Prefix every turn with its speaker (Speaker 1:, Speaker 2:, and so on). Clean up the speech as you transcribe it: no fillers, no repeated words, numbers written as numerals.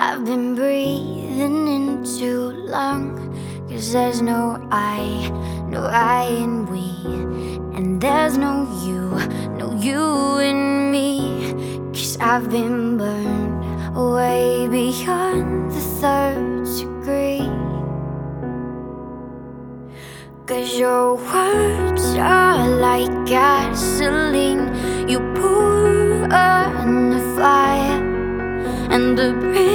Speaker 1: I've been breathing in too long, 'cause there's no I in we. And there's no you in me. 'Cause I've been burned way beyond the third degree. 'Cause your words are like gasoline you pour on the fire, and the